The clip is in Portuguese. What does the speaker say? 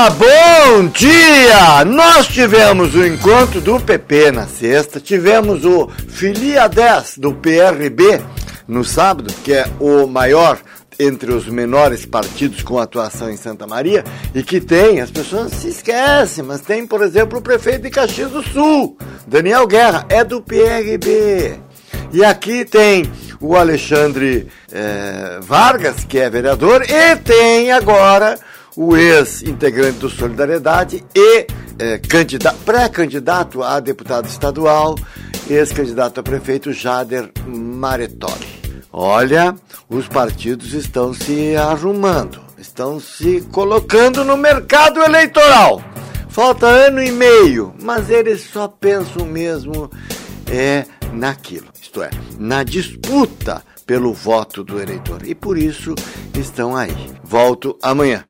Bom dia! Nós tivemos o encontro do PP na sexta, tivemos o Filia 10 do PRB no sábado, que é o maior entre os menores partidos com atuação em Santa Maria, e que tem, as pessoas se esquecem, mas tem, por exemplo, o prefeito de Caxias do Sul, Daniel Guerra, é do PRB. E aqui tem o Alexandre Vargas, que é vereador, e tem agora o ex-integrante do Solidariedade e pré-candidato a deputado estadual, ex-candidato a prefeito, Jader Maretoli. Olha, os partidos estão se arrumando, estão se colocando no mercado eleitoral. Falta ano e meio, mas eles só pensam mesmo naquilo, isto é, na disputa pelo voto do eleitor. E por isso estão aí. Volto amanhã.